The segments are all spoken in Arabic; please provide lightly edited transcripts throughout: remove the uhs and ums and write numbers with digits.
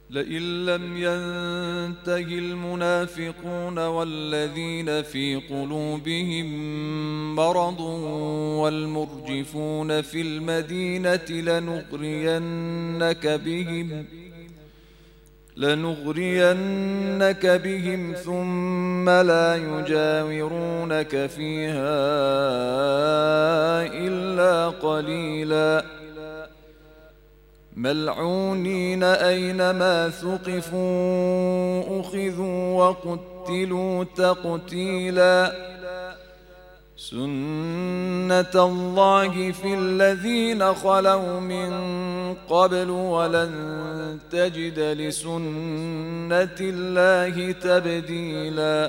لئن لم ينته المنافقون والذين في قلوبهم مرض والمرجفون في المدينة لنغرينك بهم ثم لا يجاورونك فيها إلا قليلا ملعونين أينما ثقفوا أخذوا وقتلوا تقتيلا سنة الله في الذين خلوا من قبل ولن تجد لسنة الله تبديلا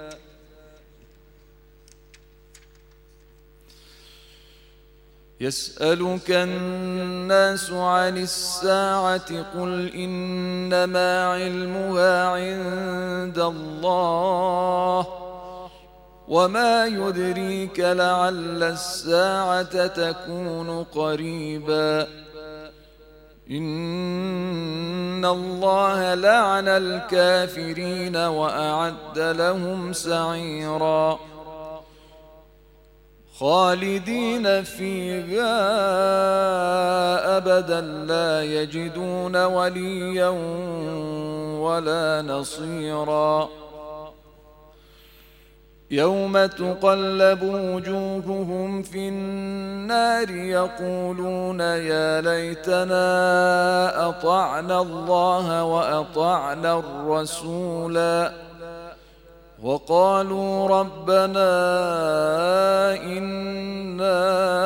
يسألك الناس عن الساعة قل إنما علمها عند الله وما يدريك لعل الساعة تكون قريبا إن الله لعن الكافرين وأعد لهم سعيرا خالدين فيها أبدا لا يجدون وليا ولا نصيرا يوم تقلب وجوههم في النار يقولون يا ليتنا أطعنا الله وأطعنا الرسولا وقالوا ربنا إنا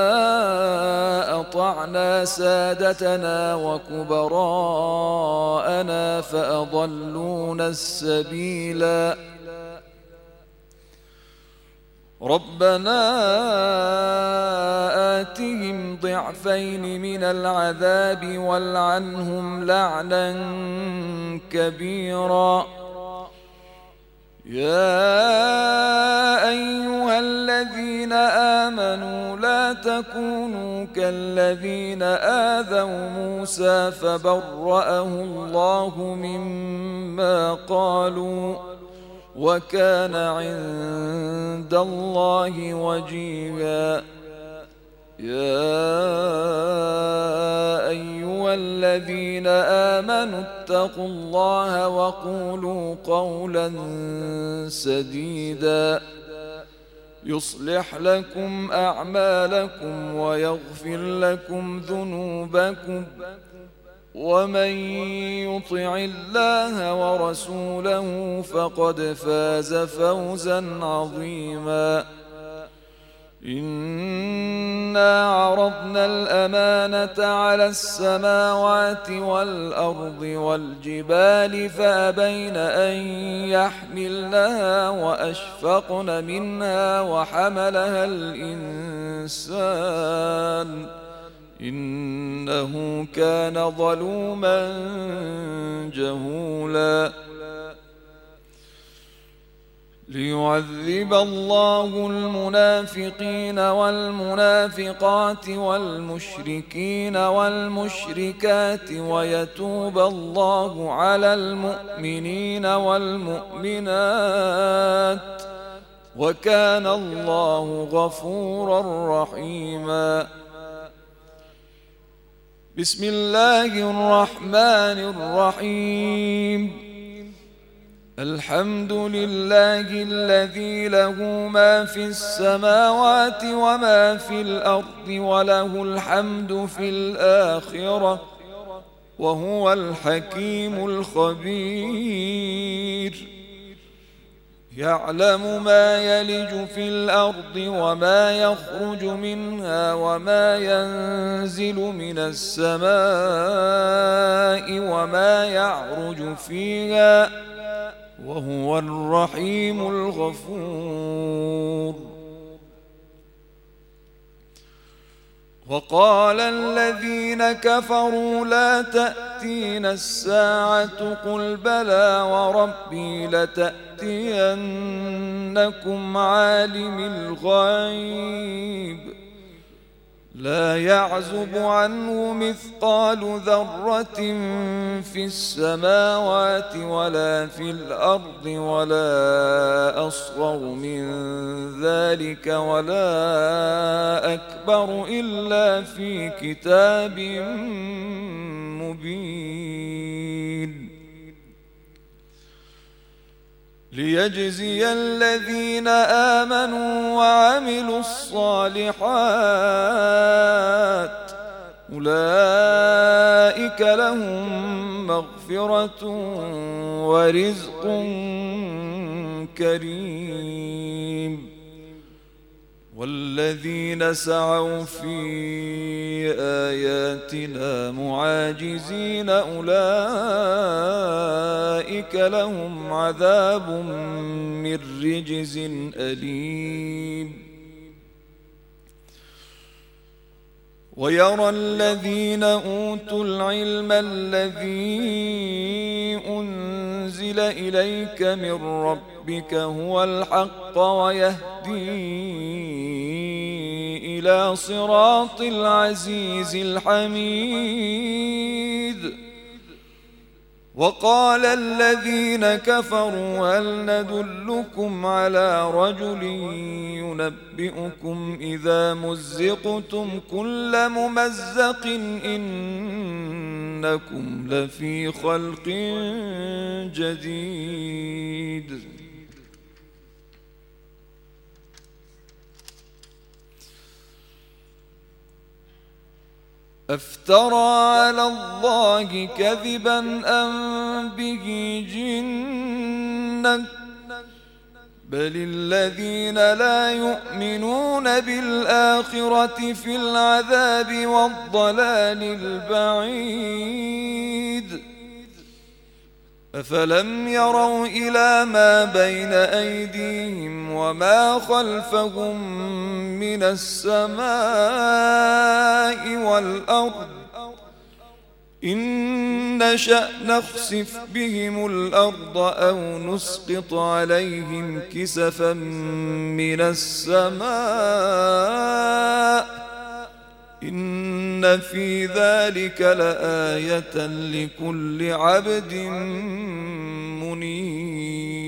أطعنا سادتنا وكبراءنا فأضلونا السبيلا ربنا آتهم ضعفين من العذاب والعنهم لعنا كبيرا يا أيها الذين آمنوا لا تكونوا كالذين آذوا موسى فبرأه الله مما قالوا وكان عند الله وجيها يا أيها الذين آمنوا اتقوا الله وقولوا قولا سديدا يصلح لكم أعمالكم ويغفر لكم ذنوبكم ومن يطع الله ورسوله فقد فاز فوزا عظيما إنا عرضنا الأمانة على السماوات والأرض والجبال فأبين أن يحملنها وأشفقن منها وحملها الإنسان إنه كان ظلوما جهولا ليعذب الله المنافقين والمنافقات والمشركين والمشركات ويتوب الله على المؤمنين والمؤمنات وكان الله غفورا رحيما بسم الله الرحمن الرحيم الحمد لله الذي له ما في السماوات وما في الأرض وله الحمد في الآخرة وهو الحكيم الخبير يعلم ما يلج في الأرض وما يخرج منها وما ينزل من السماء وما يعرج فيها وهو الرحيم الغفور وقال الذين كفروا لا تأتينا الساعة قل بلى وربي لتأتينكم عالم الغيب لا يعزب عنه مثقال ذرة في السماوات ولا في الأرض ولا أصغر من ذلك ولا أكبر إلا في كتاب مبين ليجزي الذين آمنوا وعملوا الصالحات أولئك لهم مغفرة ورزق كريم والذين سعوا في آياتنا معاجزين أولئك لهم عذاب من رجز أليم ويرى الذين أوتوا العلم الذي أنزل إليك من ربك هو الحق ويهدي إلى صراط العزيز الحميد وقال الذين كفروا هل ندلكم على رجل ينبئكم إذا مزقتم كل ممزق إنكم لفي خلق جديد أفترى على الله كذبا أم به جنة بل الذين لا يؤمنون بالآخرة في العذاب والضلال البعيد أفلم يروا إلى ما بين أيديهم وما خلفهم من السماء والأرض إن نشأ نخسف بهم الأرض أو نسقط عليهم كسفا من السماء إن في ذلك لآية لكل عبد منيب